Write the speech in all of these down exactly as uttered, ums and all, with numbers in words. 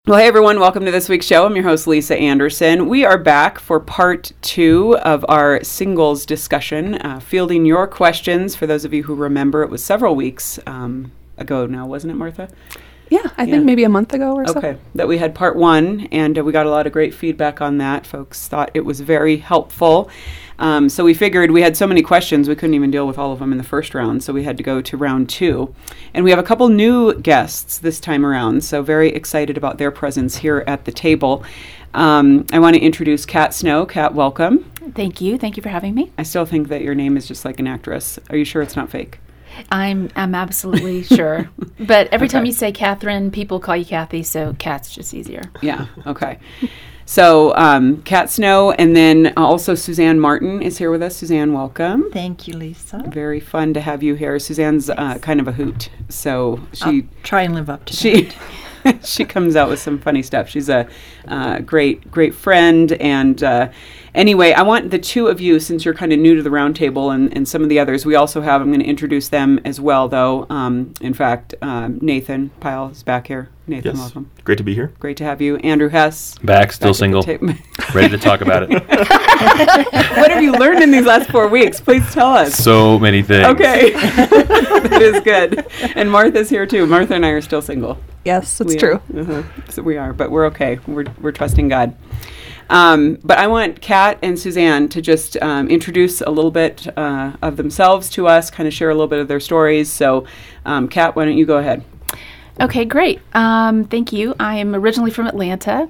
Well, hey everyone, welcome to this week's show. I'm your host, Lisa Anderson. We are back for part two of our singles discussion, uh, fielding your questions. For those of you who remember, it was several weeks um, ago now, wasn't it, Martha? Yeah, I Yeah. think maybe a month ago or so. Okay, that we had part one, and uh, we got a lot of great feedback on that. Folks thought it was very helpful. Um, so we figured we had so many questions, we couldn't even deal with all of them in the first round, so we had to go to round two. And we have a couple new guests this time around, so very excited about their presence here at the table. Um, I want to introduce Kat Snow. Kat, welcome. Thank you. Thank you for having me. I still think that your name is just like an actress. Are you sure it's not fake? I'm I'm absolutely sure. But every Okay. time you say Catherine, people call you Kathy, so Kat's just easier. Yeah, okay. So, um, Kat Snow, and then also Suzanne Martin is here with us. Suzanne, welcome. Thank you, Lisa. Very fun to have you here. Suzanne's uh, kind of a hoot, so she I'll try and live up to she that. she comes out with some funny stuff. She's a uh, great great friend, and uh, anyway, I want the two of you, since you're kind of new to the round table, and, and some of the others, we also have. I'm going to introduce them as well, though. Um, in fact, um, Nathan Pyle is back here. Nathan, Yes. welcome. Great to be here. Great to have you. Andrew Hess. Back, still back at the single, ta- ready to talk about it. What have you learned in these last four weeks? Please tell us. So many things. Okay. That is good. And Martha's here too. Martha and I are still single. Yes, it's We true. Are. Uh-huh. So we are, but we're okay. We're we're trusting God. Um, but I want Kat and Suzanne to just um, introduce a little bit uh, of themselves to us, kind of share a little bit of their stories. So, um, Kat, why don't you go ahead? Okay, great. Um, thank you. I am originally from Atlanta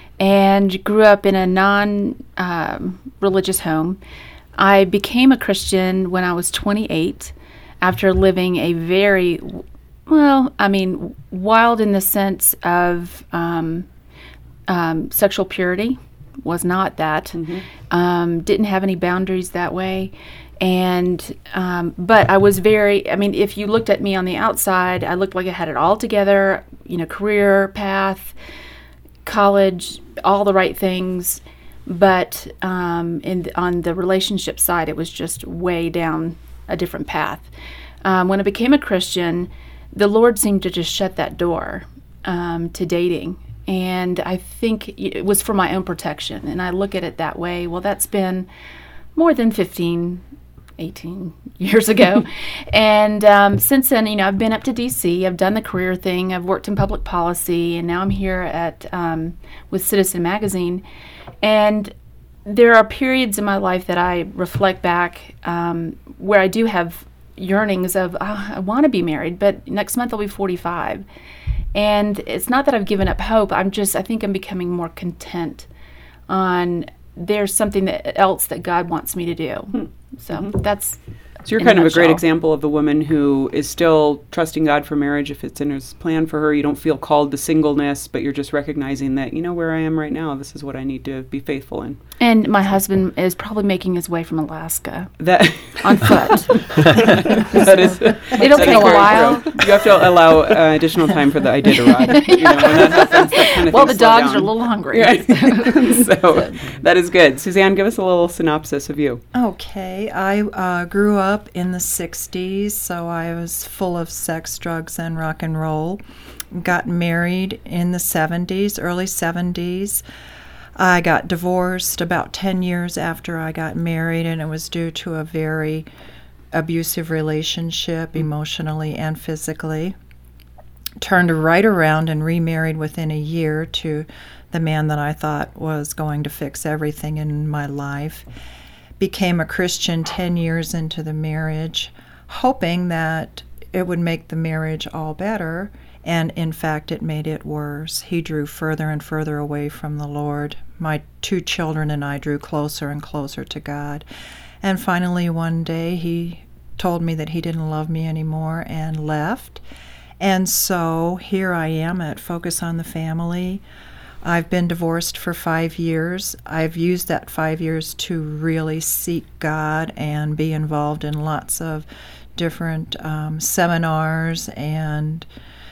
and grew up in a non-religious home. I became a Christian when I was twenty-eight after living a very, well, I mean, wild in the sense of um, um, sexual purity. Was not that. Mm-hmm. Um, didn't have any boundaries that way. And, um, but I was very, I mean, if you looked at me on the outside, I looked like I had it all together, you know, career path, college, all the right things. But um, in the, on the relationship side, it was just way down a different path. Um, when I became a Christian, the Lord seemed to just shut that door um, to dating. And I think it was for my own protection. And I look at it that way. Well, that's been more than fifteen, eighteen years ago. And um, since then, you know, I've been up to D C. I've done the career thing. I've worked in public policy. And now I'm here at um, with Citizen Magazine. And there are periods in my life that I reflect back um, where I do have yearnings of, oh, I want to be married, but next month I'll be forty-five. And it's not that I've given up hope. I'm just, I think I'm becoming more content on there's something that else that God wants me to do. Hmm. So Mm-hmm. that's So you're in kind a of a great nutshell. example of the woman who is still trusting God for marriage if it's in His plan for her. You don't feel called to singleness, but you're just recognizing that, you know, where I am right now, this is what I need to be faithful in. And my husband is probably making his way from Alaska That on foot. that is It'll that take is a very while. true. You have to allow uh, additional time for the Iditarod. You know, when that happens, that kind of Well, the things slow dogs down. are a little hungry. Right. So that is good. Suzanne, give us a little synopsis of you. Okay, I uh, grew up in the sixties, so I was full of sex, drugs, and rock and roll. Got married in the seventies, early seventies. I got divorced about ten years after I got married, and it was due to a very abusive relationship, emotionally and physically. Turned right around and remarried within a year to the man that I thought was going to fix everything in my life. Became a Christian ten years into the marriage, hoping that it would make the marriage all better, and in fact it made it worse. He drew further and further away from the Lord. My two children and I drew closer and closer to God. And finally one day he told me that he didn't love me anymore and left. And so here I am at Focus on the Family. I've been divorced for five years. I've used that five years to really seek God and be involved in lots of different um, seminars and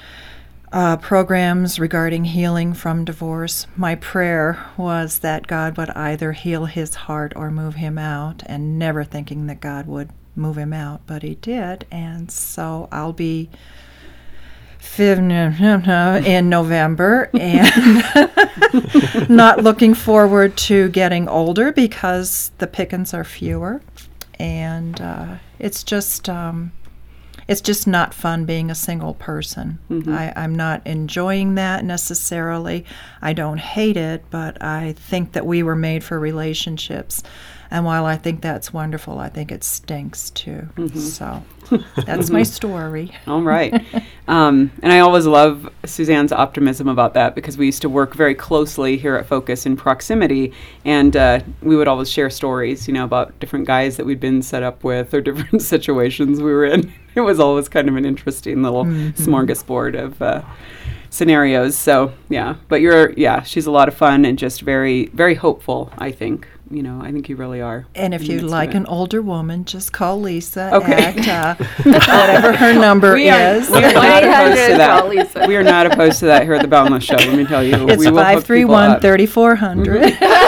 uh, programs regarding healing from divorce. My prayer was that God would either heal his heart or move him out, and never thinking that God would move him out, but he did. And so I'll be in November, and not looking forward to getting older because the pickings are fewer, and uh, it's just um, it's just not fun being a single person. Mm-hmm. I, I'm not enjoying that necessarily. I don't hate it, but I think that we were made for relationships. And while I think that's wonderful, I think it stinks too. Mm-hmm. So that's my story. All right. Um, and I always love Suzanne's optimism about that, because we used to work very closely here at Focus in proximity, and uh, we would always share stories, you know, about different guys that we'd been set up with or different situations we were in. It was always kind of an interesting little mm-hmm. smorgasbord of uh, scenarios. So, yeah. But you're, yeah, she's a lot of fun and just very, very hopeful, I think. You know, I think you really are. And if you like an older woman, just call Lisa okay. at uh, whatever her number we are, is. We are not opposed to that. We are not opposed to that here at the Boundless Show, let me tell you. It's five three one, three four zero zero.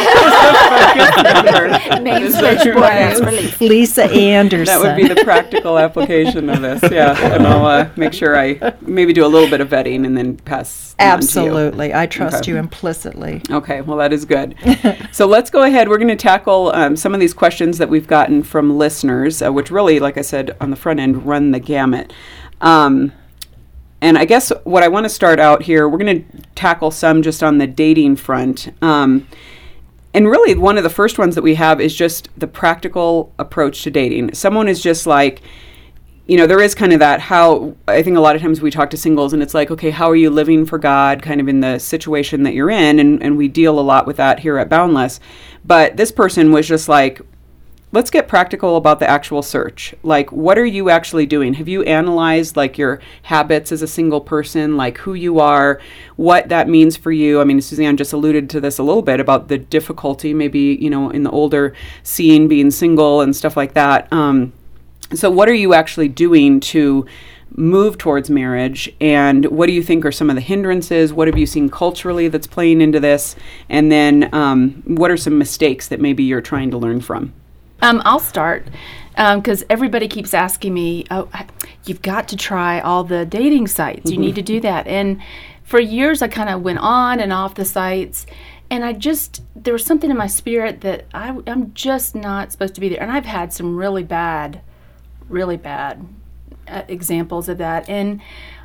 Name switchboard. Lisa Anderson. That would be the practical application of this, yeah. And I'll uh, make sure I maybe do a little bit of vetting and then pass Absolutely. I trust okay. you implicitly. Okay, well, that is good. So let's go ahead. We're going to tackle um, some of these questions that we've gotten from listeners, uh, which really, like I said, on the front end, run the gamut. Um, and I guess what I want to start out here, we're going to tackle some just on the dating front. Um, and really, one of the first ones that we have is just the practical approach to dating. Someone is just like, you know, there is kind of that how, I think a lot of times we talk to singles and it's like, okay, how are you living for God kind of in the situation that you're in? And, and we deal a lot with that here at Boundless. But this person was just like, let's get practical about the actual search. Like, what are you actually doing? Have you analyzed like your habits as a single person, like who you are, what that means for you? I mean, Suzanne just alluded to this a little bit about the difficulty maybe, you know, in the older scene being single and stuff like that. Um, So what are you actually doing to move towards marriage, and what do you think are some of the hindrances? What have you seen culturally that's playing into this? And then um, what are some mistakes that maybe you're trying to learn from? Um, I'll start because um, everybody keeps asking me, oh, you've got to try all the dating sites. You mm-hmm. need to do that. And for years I kind of went on and off the sites. And I just, there was something in my spirit that I, I'm just not supposed to be there. And I've had some really bad really bad uh, examples of that, and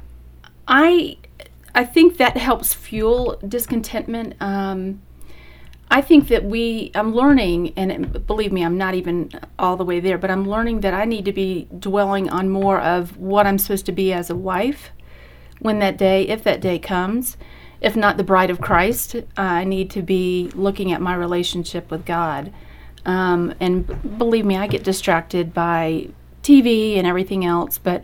I I think that helps fuel discontentment. Um, I think that we I'm learning, and it, believe me, I'm not even all the way there, but I'm learning that I need to be dwelling on more of what I'm supposed to be as a wife when that day, if that day comes, if not the bride of Christ. uh, I need to be looking at my relationship with God, um, and b- believe me, I get distracted by T V and everything else, but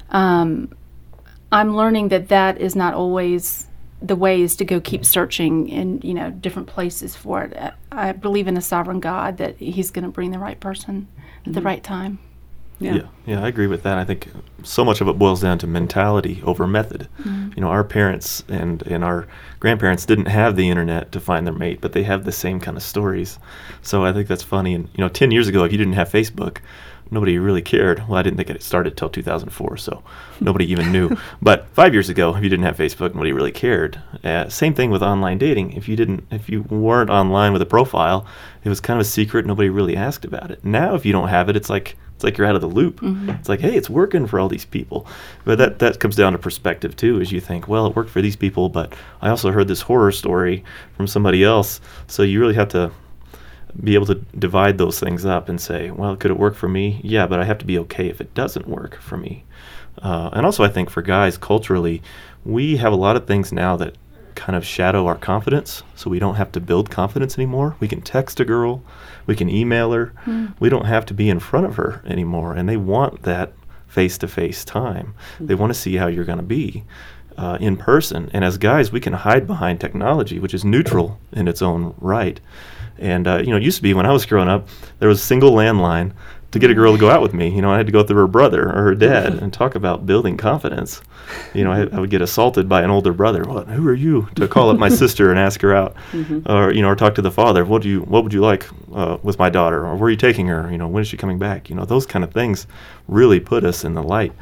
um, I'm learning that that is not always the way, is to go keep searching in, you know, different places for it. I believe in a sovereign God that He's going to bring the right person at mm-hmm. the right time. Yeah. yeah, yeah, I agree with that. I think so much of it boils down to mentality over method. Mm-hmm. You know, our parents and, and our grandparents didn't have the internet to find their mate, but they have the same kind of stories. So I think that's funny. And, you know, ten years ago, if you didn't have Facebook, nobody really cared. Well, I didn't think it started till two thousand four, so nobody even knew. But five years ago, if you didn't have Facebook, nobody really cared. Uh, same thing with online dating. If you didn't, if you weren't online with a profile, it was kind of a secret. Nobody really asked about it. Now, if you don't have it, it's like it's like you're out of the loop. Mm-hmm. It's like, hey, it's working for all these people. But that that comes down to perspective too. As you think, well, it worked for these people, but I also heard this horror story from somebody else. So you really have to be able to divide those things up and say, well, could it work for me? Yeah, but I have to be okay if it doesn't work for me. Uh, and also I think for guys, culturally, we have a lot of things now that kind of shadow our confidence, so we don't have to build confidence anymore. We can text a girl, we can email her, mm. we don't have to be in front of her anymore, and they want that face-to-face time. Mm. They want to see how you're going to be uh, in person. And as guys, we can hide behind technology, which is neutral in its own right. And, uh, you know, it used to be when I was growing up, there was a single landline to get a girl to go out with me. You know, I had to go through her brother or her dad and talk about building confidence. You know, I, I would get assaulted by an older brother. Well, who are you to call up my sister and ask her out? Mm-hmm. Or, you know, or talk to the father. What do you, what would you like uh, with my daughter? Or where are you taking her? You know, when is she coming back? You know, those kind of things really put us in the light.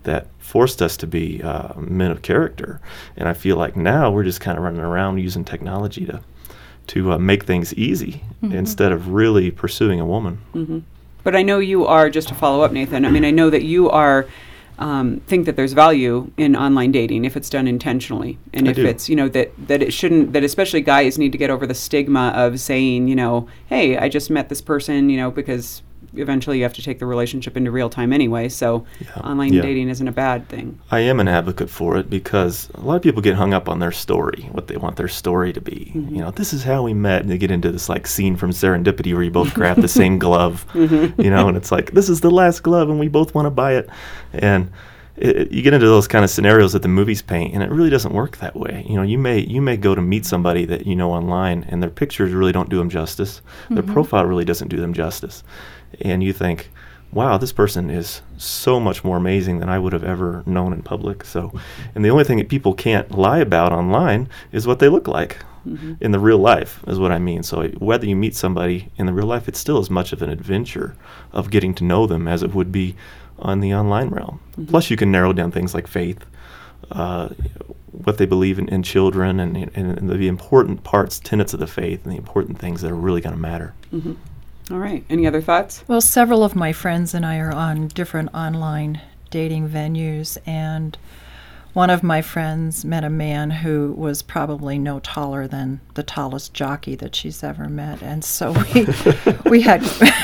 that forced us to be uh, men of character. And I feel like now we're just kind of running around using technology to to uh, make things easy mm-hmm. instead of really pursuing a woman. Mm-hmm. But I know you are, just to follow up, Nathan, I mean, I know that you are, um, think that there's value in online dating if it's done intentionally. And I if do. it's, you know, that, that it shouldn't, that especially guys need to get over the stigma of saying, you know, hey, I just met this person, you know, because eventually you have to take the relationship into real time anyway. So Yeah. online Yeah. dating isn't a bad thing. I am an advocate for it because a lot of people get hung up on their story, what they want their story to be. Mm-hmm. You know, this is how we met, and they get into this like scene from Serendipity where you both grab the same glove, Mm-hmm. you know, and it's like, this is the last glove and we both want to buy it. And it, it- you get into those kind of scenarios that the movies paint, and it really doesn't work that way. You know, you may you may go to meet somebody that you know online, and their pictures really don't do them justice. Their Mm-hmm. profile really doesn't do them justice. And you think, wow, this person is so much more amazing than I would have ever known in public. So, and the only thing that people can't lie about online is what they look like Mm-hmm. in the real life, is what I mean. So whether you meet somebody in the real life, it's still as much of an adventure of getting to know them as it would be on the online realm. Mm-hmm. Plus, you can narrow down things like faith, uh, what they believe in, in children, and, and, and the important parts, tenets of the faith, and the important things that are really going to matter. Mm-hmm. All right. Any other thoughts? Well, several of my friends and I are on different online dating venues, and one of my friends met a man who was probably no taller than the tallest jockey that she's ever met, and so we we had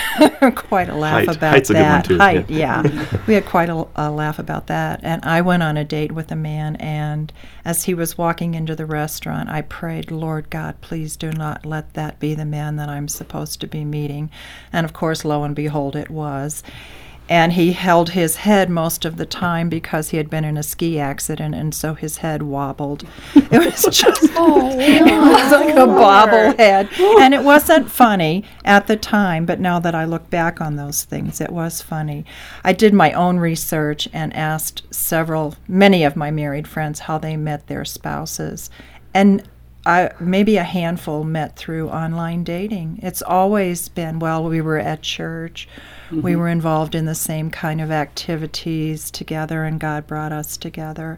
quite a laugh Height. about Height's a good one, that. too, Height, yeah. yeah. We had quite a, a laugh about that, and I went on a date with a man, and as he was walking into the restaurant, I prayed, Lord God, please do not let that be the man that I'm supposed to be meeting, and of course, lo and behold, it was. And he held his head most of the time because he had been in a ski accident, and so his head wobbled. It was just, Oh, it was like a bobblehead. And it wasn't funny at the time, but now that I look back on those things, it was funny. I did my own research and asked several, many of my married friends how they met their spouses. And I, maybe a handful met through online dating. It's always been, well, we were at church, mm-hmm. we were involved in the same kind of activities together, and God brought us together.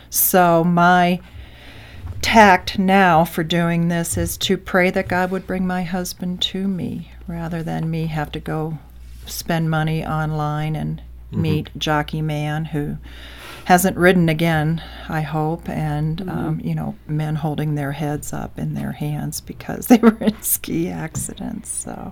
So my tact now for doing this is to pray that God would bring my husband to me, rather than me have to go spend money online and mm-hmm. meet Jockey Man who hasn't ridden again, I hope, and, mm-hmm. um, you know, men holding their heads up in their hands because they were in ski accidents, so.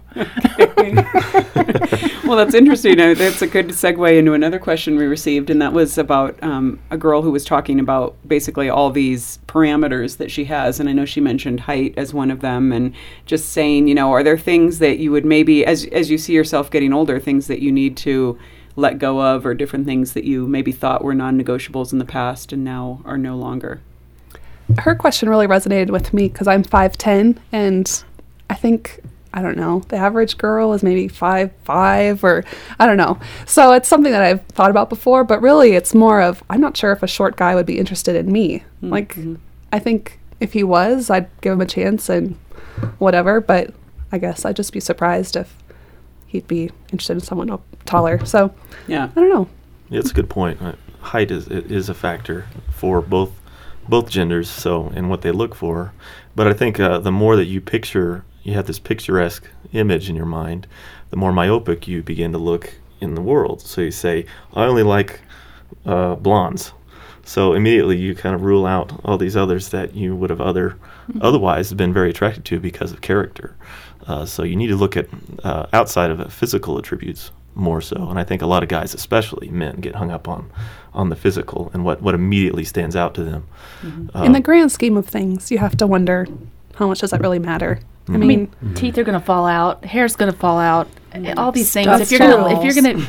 Well, that's interesting. Uh, that's a good segue into another question we received, and that was about um, a girl who was talking about basically all these parameters that she has, and I know she mentioned height as one of them, and just saying, you know, are there things that you would maybe, as as you see yourself getting older, things that you need to let go of, or different things that you maybe thought were non-negotiables in the past and now are no longer? Her question really resonated with me because I'm five ten, and I think, I don't know, the average girl is maybe five five, or I don't know. So it's something that I've thought about before, but really it's more of, I'm not sure if a short guy would be interested in me. Mm-hmm. Like, I think if he was, I'd give him a chance and whatever, but I guess I'd just be surprised if he'd be interested in someone up taller. So Yeah. I don't know. Yeah, it's a good point. Uh, height is it is a factor for both both genders, so and what they look for. But I think uh, the more that you picture, you have this picturesque image in your mind, the more myopic you begin to look in the world. So you say, I only like uh, blondes. So immediately you kind of rule out all these others that you would have other mm-hmm. otherwise been very attracted to because of character. Uh, so you need to look at uh, outside of uh, physical attributes more so. And I think a lot of guys, especially men, get hung up on on the physical and what, what immediately stands out to them. Mm-hmm. Um, in the grand scheme of things, you have to wonder, how much does that really matter? Mm-hmm. I mean, Mm-hmm. teeth are going to fall out, hair's going to fall out, all these things. Stuffed If you're going to, if you're going to,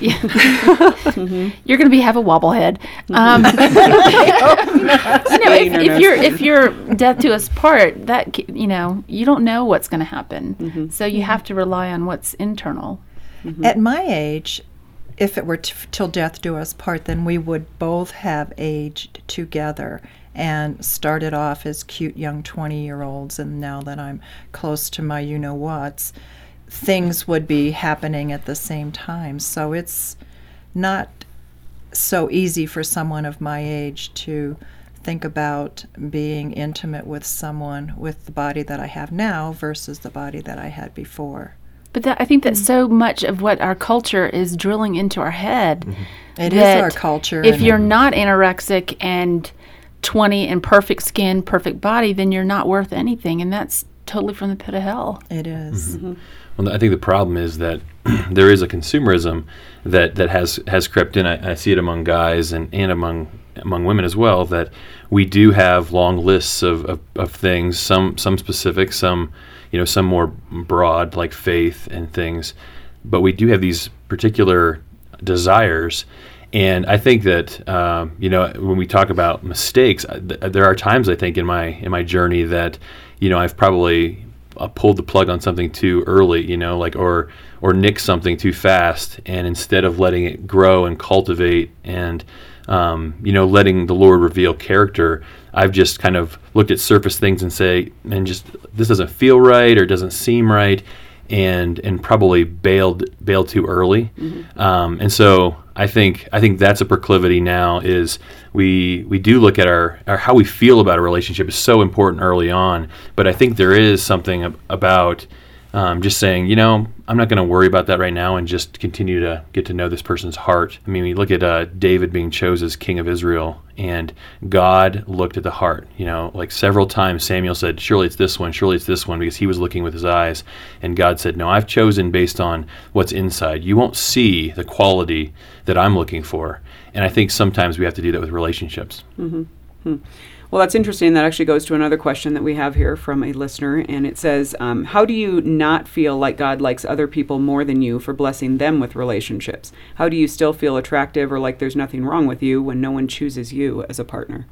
Mm-hmm. you're going to be have a wobblehead. Um, you know, if, if you're if you're death to us part, that c- you know, you don't know what's going to happen. Mm-hmm. So you have to rely on what's internal. Mm-hmm. At my age, if it were t- till death do us part, then we would both have aged together and started off as cute young twenty-year-olds, and now that I'm close to my you-know-whats, things would be happening at the same time. So it's not so easy for someone of my age to think about being intimate with someone with the body that I have now versus the body that I had before. But that, I think that so much of what our culture is drilling into our head. Mm-hmm. It is that our culture. If you're not anorexic and twenty and perfect skin, perfect body, then you're not worth anything. And that's totally from the pit of hell. It is. Mm-hmm. Well, I think the problem is that there is a consumerism that, that has, has crept in. I, I see it among guys and, and among among women as well, that we do have long lists of, of, of things, some some specific, some you know, some more broad, like faith and things, but we do have these particular desires. And I think that um, you know, when we talk about mistakes, th- there are times I think in my in my journey that, you know, I've probably uh, pulled the plug on something too early, you know, like or or nicked something too fast, and instead of letting it grow and cultivate and um, you know, letting the Lord reveal character, I've just kind of looked at surface things and say, man, just this doesn't feel right or doesn't seem right, and and probably bailed bailed too early. Mm-hmm. Um, and so I think I think that's a proclivity now, is we we do look at our, our how we feel about a relationship is so important early on. But I think there is something ab- about um, just saying, you know, I'm not going to worry about that right now and just continue to get to know this person's heart. I mean, we look at uh, David being chosen as king of Israel, and God looked at the heart. You know, like several times Samuel said, surely it's this one, surely it's this one, because he was looking with his eyes. And God said, no, I've chosen based on what's inside. You won't see the quality that I'm looking for. And I think sometimes we have to do that with relationships. Mm-hmm. Hmm. Well, that's interesting. That actually goes to another question that we have here from a listener, and it says, um, how do you not feel like God likes other people more than you for blessing them with relationships? How do you still feel attractive or like there's nothing wrong with you when no one chooses you as a partner?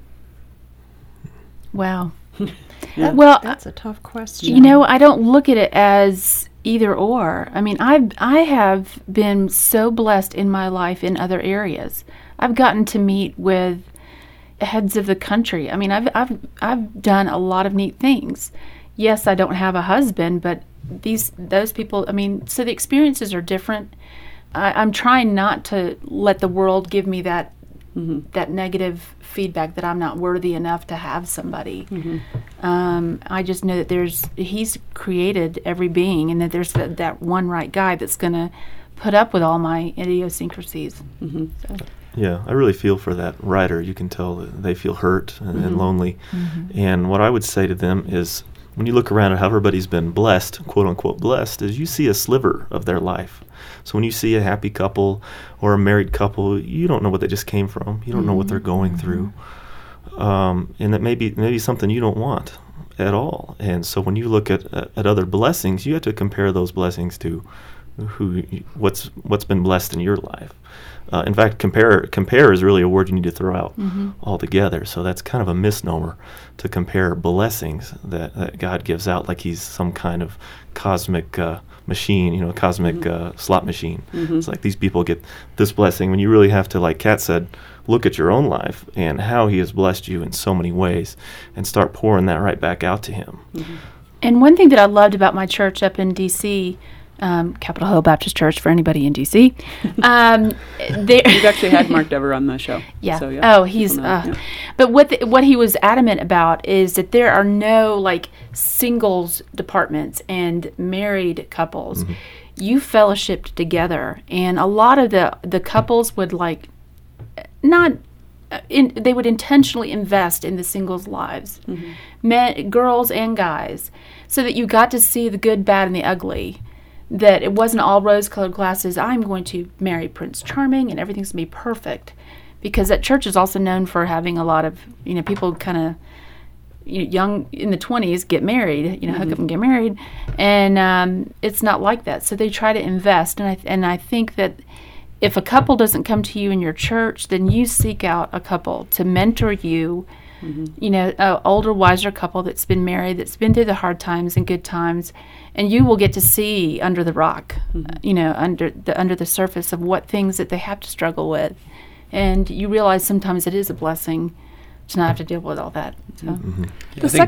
Wow. Yeah. Well, That's a tough question. you know, I don't look at it as either or. I mean, I I have been so blessed in my life in other areas. I've gotten to meet with heads of the country. I mean, I've I've I've done a lot of neat things. Yes, I don't have a husband, but these those people. I mean, so the experiences are different. I, I'm trying not to let the world give me that mm-hmm. that negative feedback that I'm not worthy enough to have somebody. Mm-hmm. Um, I just know that there's He's created every being, and that there's that, that one right guy that's going to put up with all my idiosyncrasies. Mm-hmm. So. Yeah, I really feel for that writer. You can tell that they feel hurt and, Mm-hmm. and lonely. Mm-hmm. And what I would say to them is, when you look around at how everybody's been blessed, quote unquote blessed, is you see a sliver of their life. So when you see a happy couple or a married couple, you don't know what they just came from. You don't mm-hmm. know what they're going mm-hmm. through. Um, and that may be maybe something you don't want at all. And so when you look at at other blessings, you have to compare those blessings to who what's what's been blessed in your life. Uh, in fact, compare compare is really a word you need to throw out mm-hmm. altogether. So that's kind of a misnomer to compare blessings that, that God gives out like he's some kind of cosmic uh, machine, you know, a cosmic mm-hmm. uh, slot machine. Mm-hmm. It's like these people get this blessing, when you really have to, like Kat said, look at your own life and how he has blessed you in so many ways and start pouring that right back out to him. Mm-hmm. And one thing that I loved about my church up in D C, Um, Capitol Hill Baptist Church for anybody in D C. Um, We've actually had Mark Dever on the show. Yeah. So, yeah. Oh, he's. Know, Uh, yeah. But what the, what he was adamant about is that there are no like singles departments and married couples. Mm-hmm. You fellowshipped together, and a lot of the the couples would like not. In, they would intentionally invest in the singles' lives, mm-hmm. men, girls and guys, so that you got to see the good, bad, and the ugly. That it wasn't all rose-colored glasses. I'm going to marry Prince Charming and everything's going to be perfect. Because that church is also known for having a lot of, you know, people kind of, you know, young in the twenties get married, you know, mm-hmm. hook up and get married. And um, it's not like that. So they try to invest. And I, and I think that if a couple doesn't come to you in your church, then you seek out a couple to mentor you. Mm-hmm. You know, an older, wiser couple that's been married, that's been through the hard times and good times, and you will get to see under the rock, mm-hmm. uh, you know, under the under the surface of what things that they have to struggle with, and you realize sometimes it is a blessing to not have to deal with all that. So. Mm-hmm. The second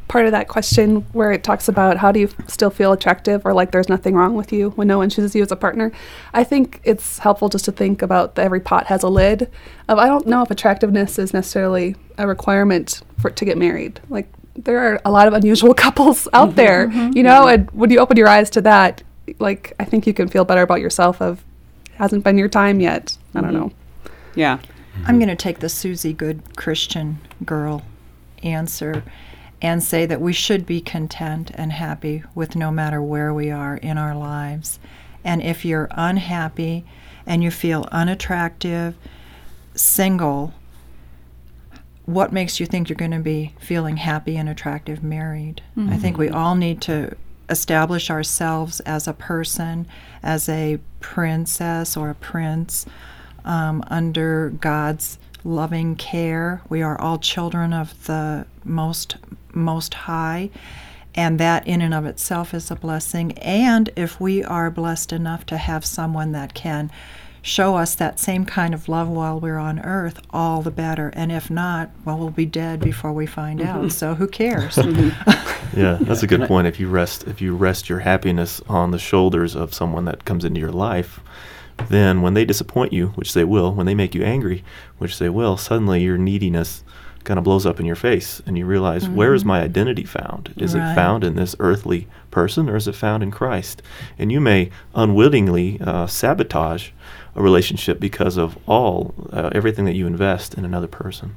part of that question where it talks about how do you still feel attractive or like there's nothing wrong with you when no one chooses you as a partner. I think it's helpful just to think about that every pot has a lid. Of I don't know if attractiveness is necessarily a requirement for to get married. Like there are a lot of unusual couples out there, mm-hmm. you know, and when you open your eyes to that, like I think you can feel better about yourself of it hasn't been your time yet. I don't know. Yeah. I'm going to take the Susie Good Christian girl answer and say that we should be content and happy with no matter where we are in our lives. And if you're unhappy and you feel unattractive, single, what makes you think you're going to be feeling happy and attractive married? Mm-hmm. I think we all need to establish ourselves as a person, as a princess or a prince, um, under God's loving care. We are all children of the most most high, and that in and of itself is a blessing. And if we are blessed enough to have someone that can show us that same kind of love while we're on earth, all the better. And if not, well, we'll be dead before we find mm-hmm. out, so who cares? Yeah, that's a good point. If you rest if you rest your happiness on the shoulders of someone that comes into your life, then when they disappoint you, which they will, when they make you angry, which they will, suddenly your neediness kind of blows up in your face, and you realize, mm-hmm. where is my identity found? Is right. it found in this earthly person, or is it found in Christ? And you may unwittingly uh, sabotage a relationship because of all uh, everything that you invest in another person.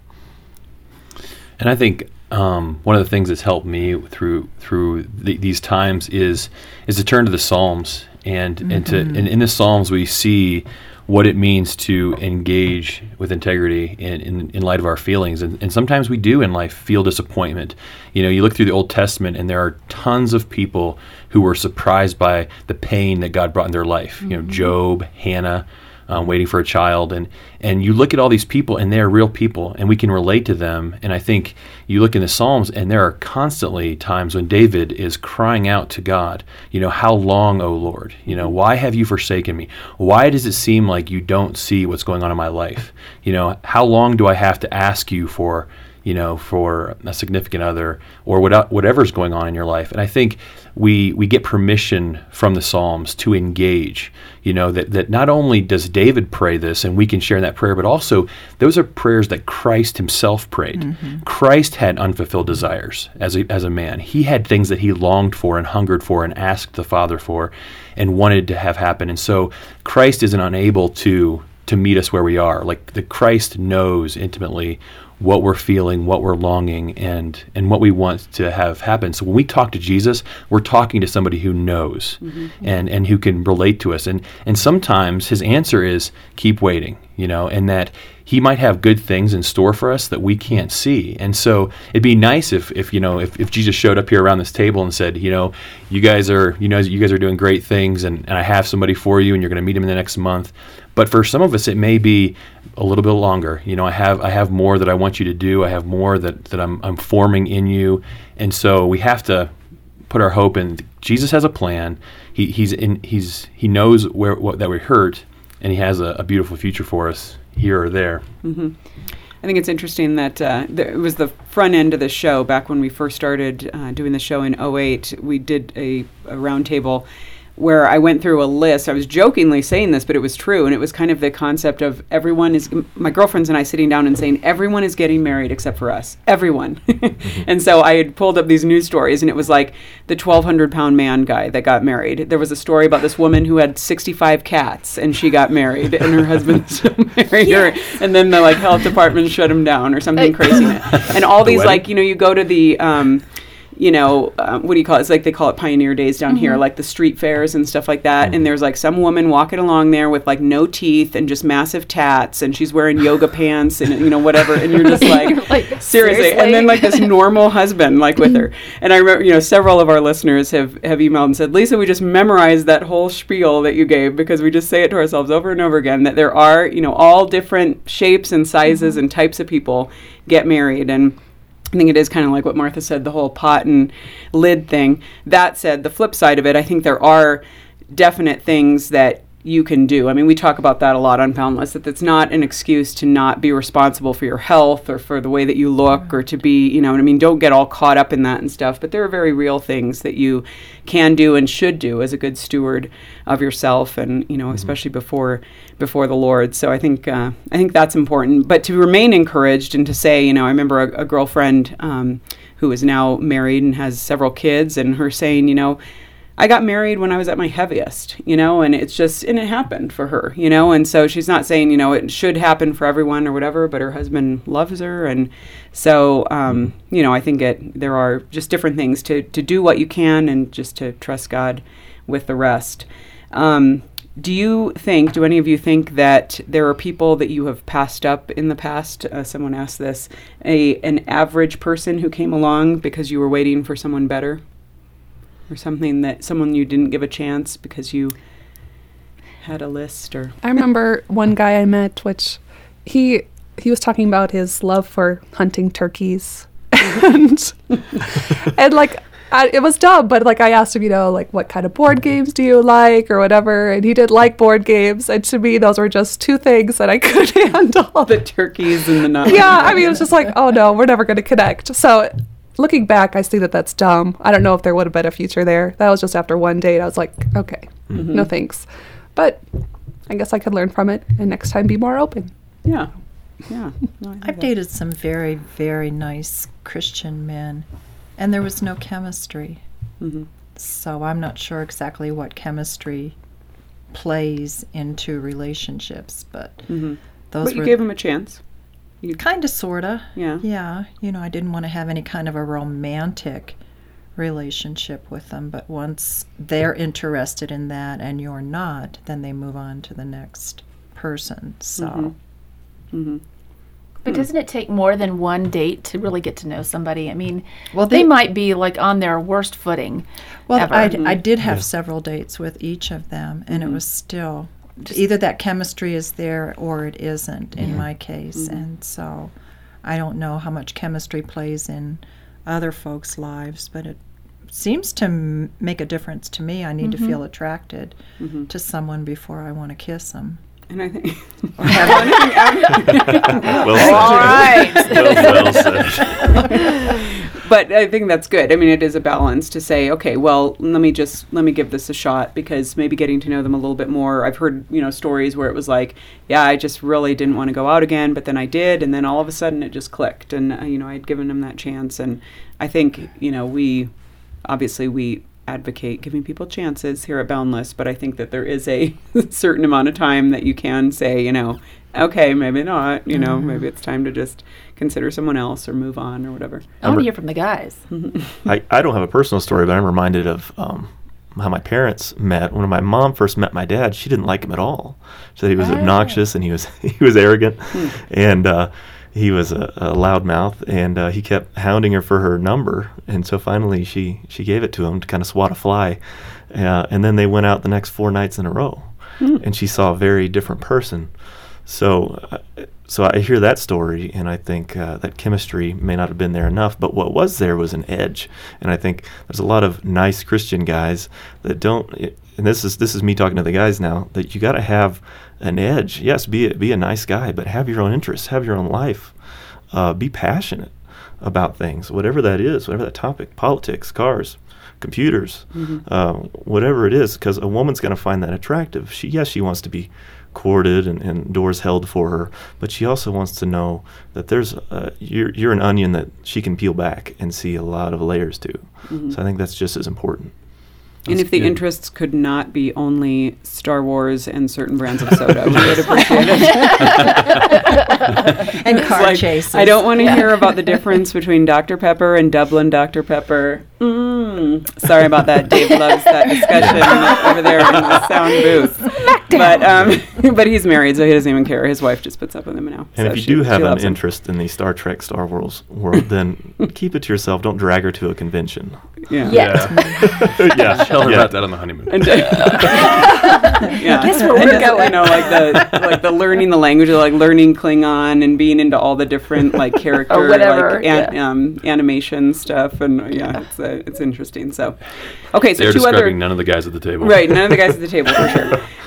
And I think um, one of the things that's helped me through through the, these times is is to turn to the Psalms, and mm-hmm. and to and in the Psalms we see what it means to engage with integrity in, in, in light of our feelings. And, and sometimes we do in life feel disappointment. You know, you look through the Old Testament and there are tons of people who were surprised by the pain that God brought in their life. Mm-hmm. You know, Job, Hannah, um, waiting for a child. And, and you look at all these people and they're real people and we can relate to them. And I think you look in the Psalms and there are constantly times when David is crying out to God, you know, how long, O Lord? You know, why have you forsaken me? Why does it seem like you don't see what's going on in my life? You know, how long do I have to ask you for, you know, for a significant other or what, whatever's going on in your life? And I think we we get permission from the Psalms to engage, you know, that, that not only does David pray this and we can share in that prayer, but also those are prayers that Christ himself prayed. Mm-hmm. Christ had unfulfilled desires as a, as a man. He had things that he longed for and hungered for and asked the Father for and wanted to have happen. And so Christ isn't unable to to meet us where we are. Like the Christ knows intimately what we're feeling, what we're longing, and and what we want to have happen. So when we talk to Jesus, we're talking to somebody who knows mm-hmm. and, and who can relate to us. And and sometimes his answer is keep waiting, you know, and that he might have good things in store for us that we can't see. And so it'd be nice if, if you know, if, if Jesus showed up here around this table and said, you know, you guys are, you know, you guys are doing great things and, and I have somebody for you and you're going to meet him in the next month. But for some of us, it may be a little bit longer. You know, I have I have more that I want you to do. I have more that, that I'm I'm forming in you. And so we have to put our hope in Jesus has a plan. He he's in he's he knows where what, that we hurt, and he has a, a beautiful future for us here or there. Mm-hmm. I think it's interesting that uh, there, it was the front end of the show back when we first started uh, doing the show in oh eight. We did a, a roundtable where I went through a list. I was jokingly saying this, but it was true. And it was kind of the concept of everyone is, my girlfriends and I sitting down and saying, everyone is getting married except for us. Everyone. Mm-hmm. And so I had pulled up these news stories, and it was like the twelve hundred pound man guy that got married. There was a story about this woman who had sixty-five cats, and she got married, and her husband still married yes. her. And then the like health department shut him down or something crazy. And all these, like, you know, you go to the... Um, you know, uh, what do you call it? It's like they call it Pioneer Days down mm-hmm. here, like the street fairs and stuff like that. Mm-hmm. And there's like some woman walking along there with like no teeth and just massive tats, and she's wearing yoga pants and, you know, whatever. And you're just like, like seriously. seriously. And then like this normal husband like with her. And I remember, you know, several of our listeners have, have emailed and said, Lisa, we just memorized that whole spiel that you gave because we just say it to ourselves over and over again, that there are, you know, all different shapes and sizes mm-hmm. and types of people get married. And I think it is kind of like what Martha said, the whole pot and lid thing. That said, the flip side of it, I think there are definite things that you can do. I mean, we talk about that a lot on Boundless, that it's not an excuse to not be responsible for your health or for the way that you look mm-hmm. or to be, you know, I mean, don't get all caught up in that and stuff, but there are very real things that you can do and should do as a good steward of yourself and, you know, mm-hmm. especially before before the Lord. So I think uh, I think that's important. But to remain encouraged and to say, you know, I remember a, a girlfriend um, who is now married and has several kids, and her saying, you know, I got married when I was at my heaviest, you know, and it's just, and it happened for her, you know, and so she's not saying, you know, it should happen for everyone or whatever, but her husband loves her. And so, um, you know, I think it, there are just different things to, to do what you can and just to trust God with the rest. Um, do you think, do any of you think that there are people that you have passed up in the past? Uh, someone asked this, a, an average person who came along because you were waiting for someone better? Or something that someone you didn't give a chance because you had a list? Or I remember one guy I met, which he he was talking about his love for hunting turkeys, and and like I, it was dumb, but like I asked him, you know, like what kind of board games do you like or whatever, and he didn't like board games, and to me those were just two things that I couldn't handle. The turkeys and the nuts. Yeah, I mean it was just like, oh no, we're never going to connect. So. Looking back, I see that that's dumb. I don't know if there would have been a future there. That was just after one date. I was like, okay, mm-hmm. no thanks. But I guess I could learn from it and next time be more open. Yeah. Yeah. No, I've that. dated some very, very nice Christian men, and there was no chemistry. Mm-hmm. So I'm not sure exactly what chemistry plays into relationships, but mm-hmm. those but you were gave them a chance. You kind of, sort of. Yeah. Yeah. You know, I didn't want to have any kind of a romantic relationship with them, but once they're interested in that and you're not, then they move on to the next person. So. Mm-hmm. Mm-hmm. But doesn't it take more than one date to really get to know somebody? I mean, well, they, they might be like on their worst footing. Well, ever. I, I did have Yeah. several dates with each of them, and Mm-hmm. it was still Just- either that chemistry is there or it isn't in my case. Mm-hmm. And so I don't know how much chemistry plays in other folks' lives, but it seems to m- make a difference to me. I need Mm-hmm. to feel attracted Mm-hmm. to someone before I want to kiss them. And I think. Or have Well said. All right. well, well said. But I think that's good. I mean, it is a balance to say, okay, well, let me just, let me give this a shot, because maybe getting to know them a little bit more. I've heard, you know, stories where it was like, yeah, I just really didn't want to go out again, but then I did, and then all of a sudden it just clicked, and, uh, you know, I'd given them that chance. And I think, you know, we, obviously we advocate giving people chances here at Boundless, but I think that there is a certain amount of time that you can say, you know, okay, maybe not, you know, Mm-hmm. maybe it's time to just consider someone else or move on or whatever. I want to hear from the guys. I, I don't have a personal story, but I'm reminded of um, how my parents met. When my mom first met my dad, she didn't like him at all. She said he was Ah. obnoxious and he was he was arrogant, and uh, he was a, a loudmouth, and uh, he kept hounding her for her number. And so finally, she she gave it to him to kind of swat a fly, uh, and then they went out the next four nights in a row, and she saw a very different person. So, uh, so I hear that story, and I think uh, that chemistry may not have been there enough, but what was there was an edge. And I think there's a lot of nice Christian guys that don't. And this is this is me talking to the guys now. That you got to have an edge. Yes, be a, be a nice guy, but have your own interests, have your own life, uh, be passionate about things, whatever that is, whatever that topic, politics, cars, computers, Mm-hmm. uh, whatever it is, because a woman's going to find that attractive. She yes, she wants to be courted and, and doors held for her, but she also wants to know that there's uh, you're you're an onion that she can peel back and see a lot of layers to. Mm-hmm. So I think that's just as important. And That's if the good. interests could not be only Star Wars and certain brands of soda, we would appreciate it. and It's car like, chases. I don't want to hear about the difference between Doctor Pepper and Dublin Doctor Pepper. Mm. Sorry about that. Dave loves that discussion over there in the sound booth. But um, but he's married, so he doesn't even care. His wife just puts up with him now. And So if you she- do she have an loves him. interest in the Star Trek, Star Wars world, then keep it to yourself. Don't drag her to a convention. yeah. Yeah. yeah, Tell her yeah. about that on the honeymoon. And, yeah. Guess where And we're just, going. You know, like the like the learning the language, like learning Klingon and being into all the different like character Or whatever, like an, yeah. um, animation stuff, and yeah, it's uh, it's interesting. So, okay, so They're two describing other none of the guys at the table. right, none of the guys at the table for sure.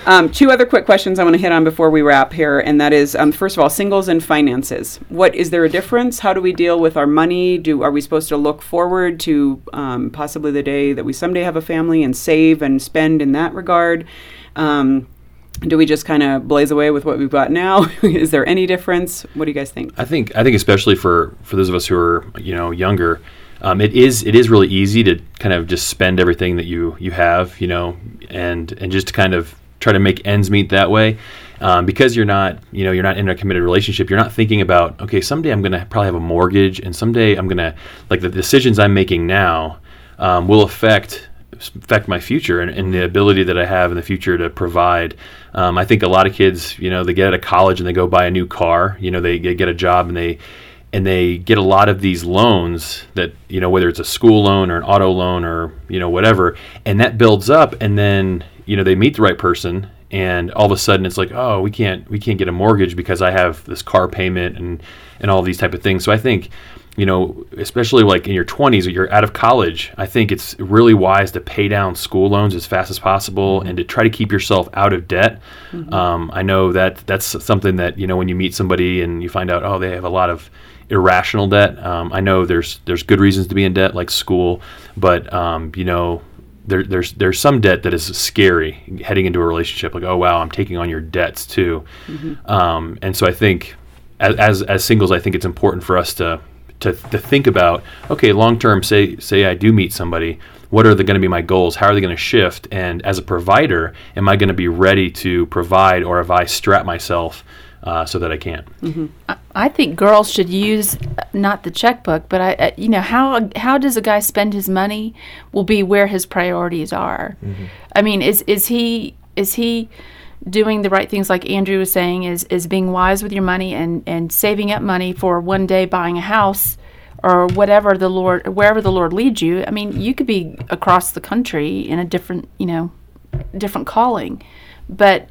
Um, two other quick questions I want to hit on before we wrap here, and that is, um, first of all, singles and finances. What is there a difference? How do we deal with our money? Do are we supposed to look forward to um, possibly the day that we someday have a family and save and spend in that regard? Um, do we just kind of blaze away with what we've got now? Is there any difference? What do you guys think? I think I think especially for, for those of us who are you know younger, um, it is it is really easy to kind of just spend everything that you you have, you know, and and just to kind of try to make ends meet that way, um, because you're not you know you're not in a committed relationship. You're not thinking about, okay, someday I'm going to probably have a mortgage, and someday I'm going to, like, the decisions I'm making now um, will affect. affect my future and, and the ability that I have in the future to provide. Um, I think a lot of kids, you know, they get out of college and they go buy a new car, you know, they, they get a job and they, and they get a lot of these loans that, you know, whether it's a school loan or an auto loan or, you know, whatever, and that builds up, and then, you know, they meet the right person and all of a sudden it's like, oh, we can't, we can't get a mortgage because I have this car payment and, and all these type of things. So I think, you know, especially like in your twenties or you're out of college, I think it's really wise to pay down school loans as fast as possible and to try to keep yourself out of debt. Mm-hmm. Um, I know that that's something that, you know, when you meet somebody and you find out, oh, they have a lot of irrational debt. Um, I know there's there's good reasons to be in debt, like school, but, um, you know, there, there's there's some debt that is scary heading into a relationship. Like, oh, wow, I'm taking on your debts too. Mm-hmm. Um, and so I think as, as as singles, I think it's important for us to To, to think about, okay, long term, say say I do meet somebody, what are going to be my goals? How are they going to shift? And as a provider, am I going to be ready to provide, or have I strapped myself uh, so that I can? Mm-hmm. I, I think girls should use not the checkbook, but I, uh, you know, how how does a guy spend his money will be where his priorities are. Mm-hmm. I mean, is is he is he doing the right things, like Andrew was saying, is is being wise with your money and, and saving up money for one day buying a house or whatever the Lord, wherever the Lord leads you. I mean, you could be across the country in a different, you know, different calling, but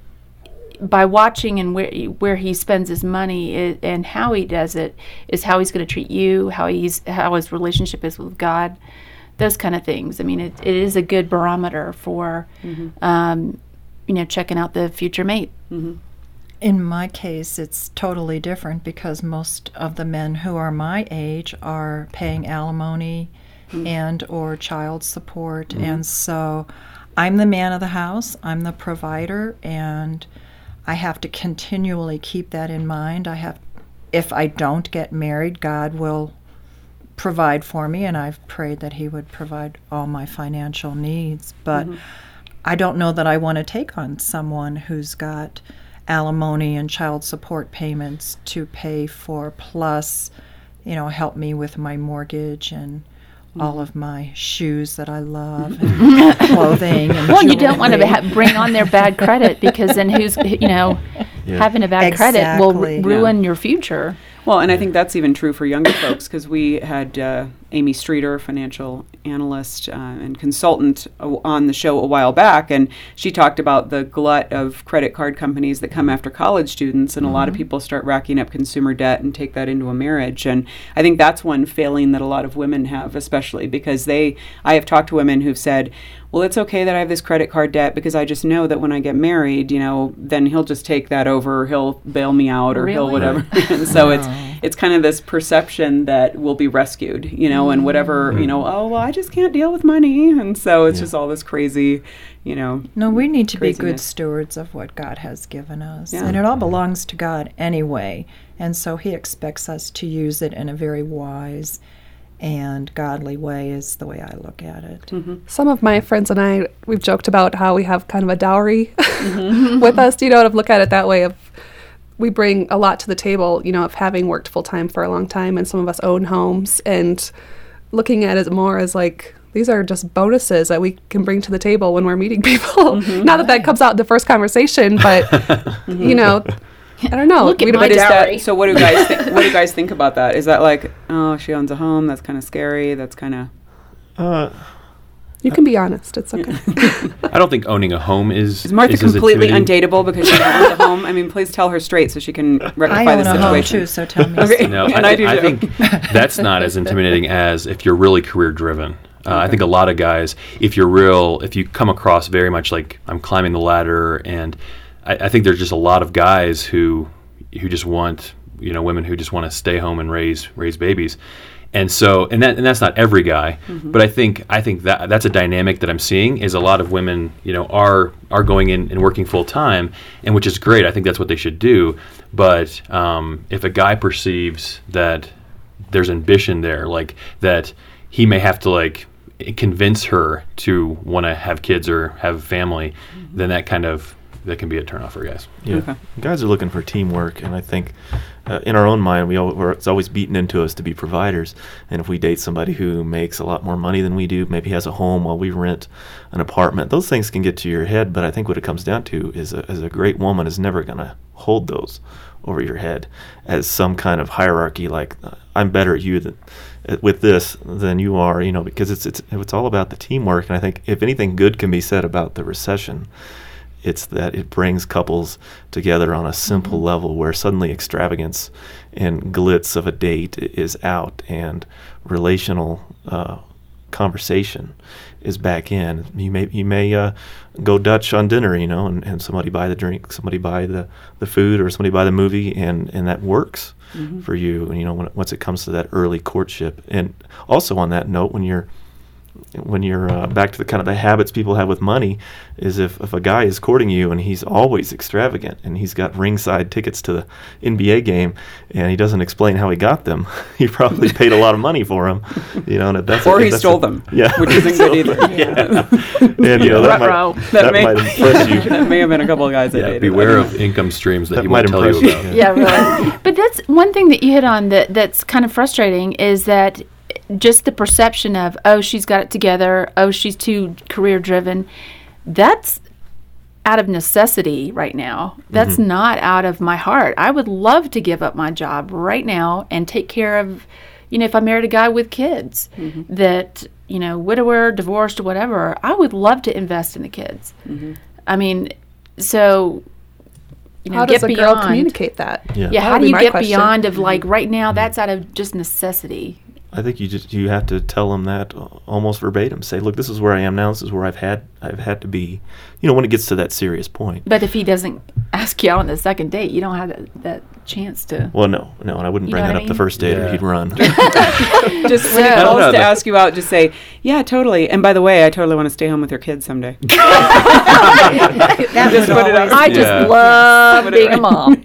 by watching and where where he spends his money is, and how he does it is how he's going to treat you, how he's how his relationship is with God, those kind of things. I mean, it, it is a good barometer for. Mm-hmm. Um, you know, checking out the future mate. Mm-hmm. In my case, it's totally different because most of the men who are my age are paying alimony mm-hmm. and or child support. Mm-hmm. And so I'm the man of the house, I'm the provider, and I have to continually keep that in mind. I have, if I don't get married, God will provide for me, and I've prayed that he would provide all my financial needs. But mm-hmm. I don't know that I want to take on someone who's got alimony and child support payments to pay for, plus, you know, help me with my mortgage and mm-hmm. all of my shoes that I love and clothing. And well, jewelry. You don't want to ha- bring on their bad credit, because then who's, you know, yeah. having a bad exactly. credit will r- ruin yeah. your future. Well, and I think that's even true for younger folks, because we had uh, Amy Streeter, financial analyst uh, and consultant, uh, on the show a while back, and she talked about the glut of credit card companies that come after college students, and mm-hmm. a lot of people start racking up consumer debt and take that into a marriage. And I think that's one failing that a lot of women have, especially because they, I have talked to women who've said, well, it's okay that I have this credit card debt because I just know that when I get married, you know, then he'll just take that over, or he'll bail me out, or really? he'll whatever. And so it's it's kind of this perception that we'll be rescued, you know, and whatever, you know, oh, well, I just can't deal with money. And so it's yeah. just all this crazy, you know. No, we need to craziness. be good stewards of what God has given us. Yeah. And it all belongs to God anyway. And so he expects us to use it in a very wise and godly way, is the way I look at it. Mm-hmm. Some of my friends and I, we've joked about how we have kind of a dowry mm-hmm. with us, you know, to look at it that way of we bring a lot to the table, you know, of having worked full time for a long time, and some of us own homes, and looking at it more as like, these are just bonuses that we can bring to the table when we're meeting people. Mm-hmm. Not that that comes out in the first conversation, but, mm-hmm. you know, I don't know. Look at we, my but is dowry. That, so what do guys think? What do guys think about that? Is that like, oh, she owns a home? That's kind of scary. That's kind of. Uh, you can be honest. It's okay. I don't think owning a home is. Is Martha is completely undateable because she owns a home? I mean, please tell her straight so she can rectify I own the a situation. home too, so tell me. Okay. No, and I, I do I too. think that's not as intimidating as if you're really career driven. Uh, okay. I think a lot of guys, if you're real, if you come across very much like I'm climbing the ladder, and I, I think there's just a lot of guys who who just want, you know, women who just want to stay home and raise raise babies. And so, and that, and that's not every guy, mm-hmm. but I think, I think that that's a dynamic that I'm seeing is a lot of women, you know, are, are going in and working full time, and which is great. I think that's what they should do. But, um, if a guy perceives that there's ambition there, like that he may have to like convince her to want to have kids or have family, mm-hmm. then that kind of, that can be a turnoff for guys. Yeah. Okay. Guys are looking for teamwork, and I think uh, in our own mind, we al- we're, it's always beaten into us to be providers. And if we date somebody who makes a lot more money than we do, maybe has a home while we rent an apartment, those things can get to your head. But I think what it comes down to is a, is a great woman is never going to hold those over your head as some kind of hierarchy, like uh, I'm better at you than uh, with this than you are, you know, because it's it's it's all about the teamwork. And I think if anything good can be said about the recession, it's that it brings couples together on a simple mm-hmm. level where suddenly extravagance and glitz of a date is out, and relational uh, conversation is back in. You may you may uh, go Dutch on dinner, you know, and, and somebody buy the drink, somebody buy the, the food, or somebody buy the movie, and, and that works mm-hmm. for you. And you know, when, once it comes to that early courtship, and also on that note, when you're when you're uh, back to the kind of the habits people have with money, is if, if a guy is courting you and he's always extravagant and he's got ringside tickets to the N B A game and he doesn't explain how he got them, he probably paid a lot of money for them, you know. And that's or a, he that's stole a, them, yeah, which isn't good either. yeah. And you know that, might, that, that, may, might impress you. That may have been a couple of guys. Yeah, that dated. beware of income streams that, that he might won't tell you impress about. Yeah, really. But that's one thing that you hit on that that's kind of frustrating is that just the perception of, oh, she's got it together, oh, she's too career driven, that's out of necessity right now. That's mm-hmm. not out of my heart. I would love to give up my job right now and take care of, you know, if I married a guy with kids mm-hmm. that, you know, widower, divorced, whatever, I would love to invest in the kids. Mm-hmm. I mean, so... You know, how get does a beyond, girl communicate that? Yeah, yeah how do you get question. beyond of like right now that's out of just necessity? I think you just you have to tell them that almost verbatim. Say, look, this is where I am now. This is where I've had I've had to be. You know, when it gets to that serious point. But if he doesn't ask you out on the second date, you don't have that, that chance to. Well, no, no, and I wouldn't you bring that up I mean? the first date, yeah. or he'd run. Just when he calls to ask you out, just say, "Yeah, totally." And by the way, I totally want to stay home with your kids someday. that just put it up. I just yeah. love being a mom.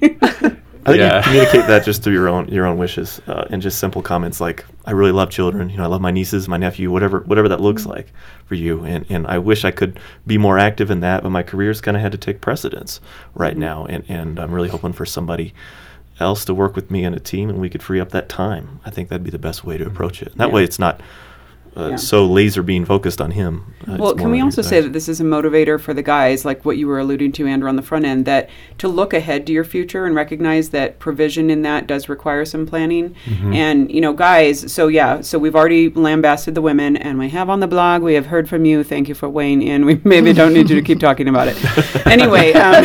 I think yeah. you communicate that just through your own your own wishes, uh, and just simple comments like, "I really love children. You know, I love my nieces, my nephew, whatever whatever that looks like for you. And, and I wish I could be more active in that, but my career's kind of had to take precedence right mm-hmm. now. And, and I'm really hoping for somebody else to work with me in a team, and we could free up that time. I think that'd be the best way to approach it. And that yeah. way, it's not." Uh, yeah. So laser being focused on him. Uh, well, can we also say that this is a motivator for the guys, like what you were alluding to, Andrew, on the front end, that to look ahead to your future and recognize that provision in that does require some planning. Mm-hmm. And, you know, guys, so yeah, so we've already lambasted the women, and we have on the blog, we have heard from you. Thank you for weighing in. We maybe don't need you to keep talking about it. Anyway. Um,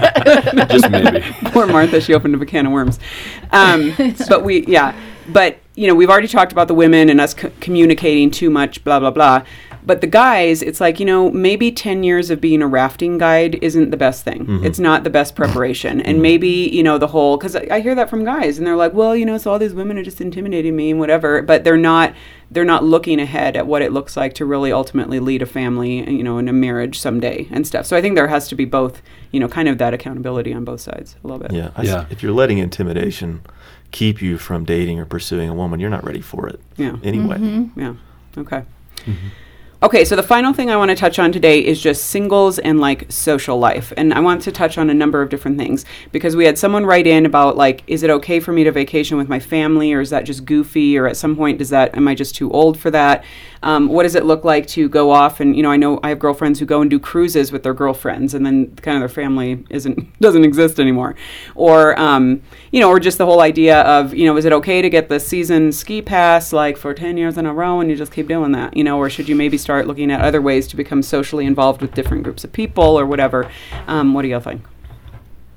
Just maybe. Poor Martha, she opened up a can of worms. Um, but we, yeah. But, you know, we've already talked about the women and us co- communicating too much, blah, blah, blah. But the guys, it's like, you know, maybe ten years of being a rafting guide isn't the best thing. Mm-hmm. It's not the best preparation. And maybe, you know, the whole, because I, I hear that from guys, and they're like, well, you know, so all these women are just intimidating me and whatever. But they're not, they're not looking ahead at what it looks like to really ultimately lead a family, you know, in a marriage someday and stuff. So I think there has to be both, you know, kind of that accountability on both sides a little bit. Yeah. I yeah. s- if you're letting intimidation keep you from dating or pursuing a woman, you're not ready for it. Yeah. Anyway. Mm-hmm. Yeah. Okay. Mm-hmm. Okay, so the final thing I want to touch on today is just singles and like social life. And I want to touch on a number of different things because we had someone write in about like, is it okay for me to vacation with my family, or is that just goofy? Or at some point, does that, am I just too old for that? Um, what does it look like to go off? And, you know, I know I have girlfriends who go and do cruises with their girlfriends, and then kind of their family isn't, doesn't exist anymore. Or, um, you know, or just the whole idea of, you know, is it okay to get the season ski pass like for ten years in a row and you just keep doing that, you know, or should you maybe start looking at other ways to become socially involved with different groups of people or whatever? Um, what do y'all think?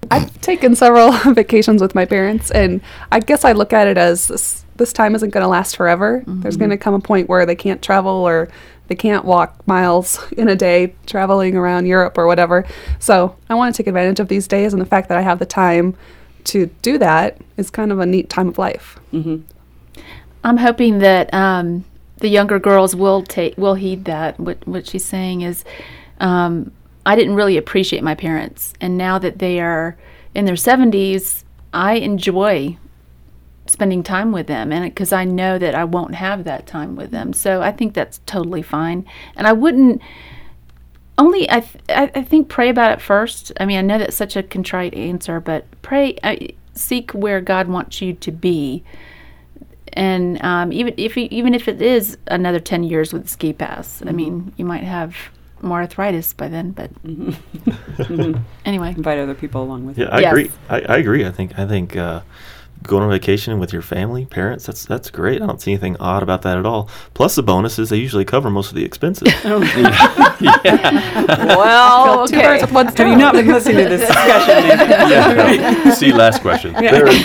I've taken several vacations with my parents, and I guess I look at it as this, this time isn't going to last forever. Mm-hmm. There's going to come a point where they can't travel or they can't walk miles in a day traveling around Europe or whatever. So I want to take advantage of these days, and the fact that I have the time to do that is kind of a neat time of life. Mm-hmm. I'm hoping that um, the younger girls will take will heed that. What what she's saying is, um, I didn't really appreciate my parents, and now that they are in their seventies, I enjoy spending time with them, and because I know that I won't have that time with them, so I think that's totally fine. And I wouldn't only I th- I, I think pray about it first. I mean, I know that's such a contrite answer, but pray, I, seek where God wants you to be. And um, even if you, even if it is another ten years with the ski pass, mm-hmm. I mean, you might have more arthritis by then. But mm-hmm. mm-hmm. anyway, invite other people along with yeah, you. I Yes. agree. I, I agree. I think I think uh, going on vacation with your family, parents, that's that's great. I don't see anything odd about that at all. Plus, the bonus is they usually cover most of the expenses. Well, Two birds with one have stone. you not been listening to this discussion? Nathan? Yeah, no. See, last question. Therein,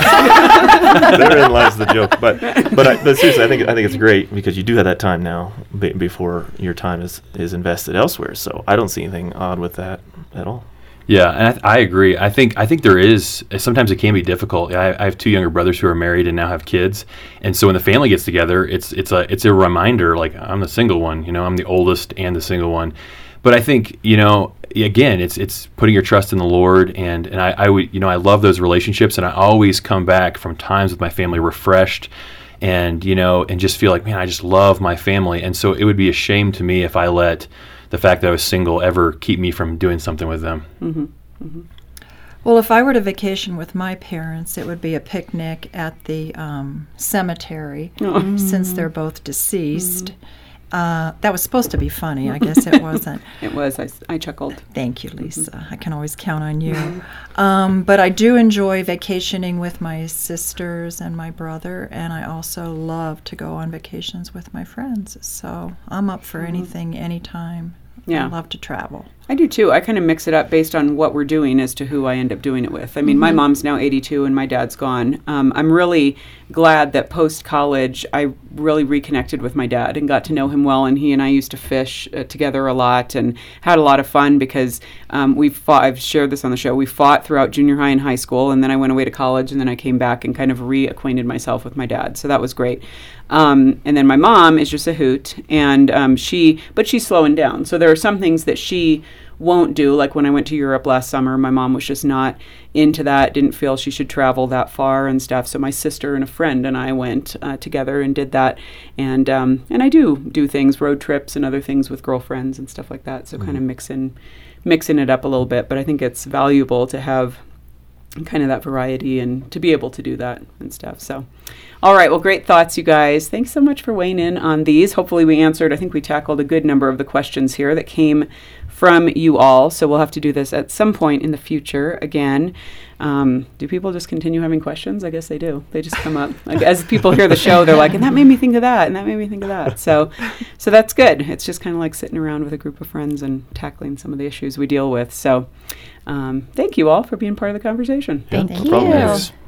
therein lies the joke. But but, I, but seriously, I think I think it's great because you do have that time now be, before your time is, is invested elsewhere. So I don't see anything odd with that at all. Yeah, and I, th- I agree. I think I think there is sometimes it can be difficult. I, I have two younger brothers who are married and now have kids, and so when the family gets together, it's it's a it's a reminder. Like, I'm the single one, you know, I'm the oldest and the single one. But I think, you know, again, it's it's putting your trust in the Lord, and and I, I would you know I love those relationships, and I always come back from times with my family refreshed, and you know, and just feel like, man, I just love my family, and so it would be a shame to me if I let the fact that I was single ever keep me from doing something with them. Mm-hmm. Mm-hmm. Well, if I were to vacation with my parents, it would be a picnic at the um, cemetery, Oh. since they're both deceased. Uh, that was supposed to be funny. I guess it wasn't. It was. I, s- I chuckled. Thank you, Lisa. I can always count on you. Um, but I do enjoy vacationing with my sisters and my brother, and I also love to go on vacations with my friends. So I'm up for anything, anytime. Yeah. I love to travel. I do too. I kind of mix it up based on what we're doing as to who I end up doing it with. I mean, my mom's now eighty-two and my dad's gone. Um, I'm really glad that post-college I really reconnected with my dad and got to know him well. And he and I used to fish uh, together a lot and had a lot of fun because um, we fought. I've shared this on the show. We fought throughout junior high and high school, and then I went away to college, and then I came back and kind of reacquainted myself with my dad. So that was great. Um, and then my mom is just a hoot, and um, she, but she's slowing down. So there are some things that she won't do. Like when I went to Europe last summer, my mom was just not into that, didn't feel she should travel that far and stuff. So my sister and a friend and I went uh, together and did that. And um, and I do do things, road trips and other things with girlfriends and stuff like that. So mm-hmm. kind of mixing, mixing it up a little bit. But I think it's valuable to have kind of that variety and to be able to do that and stuff. So, all right. Well, great thoughts, you guys. Thanks so much for weighing in on these. Hopefully we answered, I think we tackled a good number of the questions here that came from you all. So we'll have to do this at some point in the future again. Um, do people just continue having questions? I guess they do. They just come up. Like, as people hear the show, they're like, and that made me think of that, and that made me think of that. So, so that's good. It's just kind of like sitting around with a group of friends and tackling some of the issues we deal with. So, um, thank you all for being part of the conversation. Yeah, Thank no problem. you. Thanks.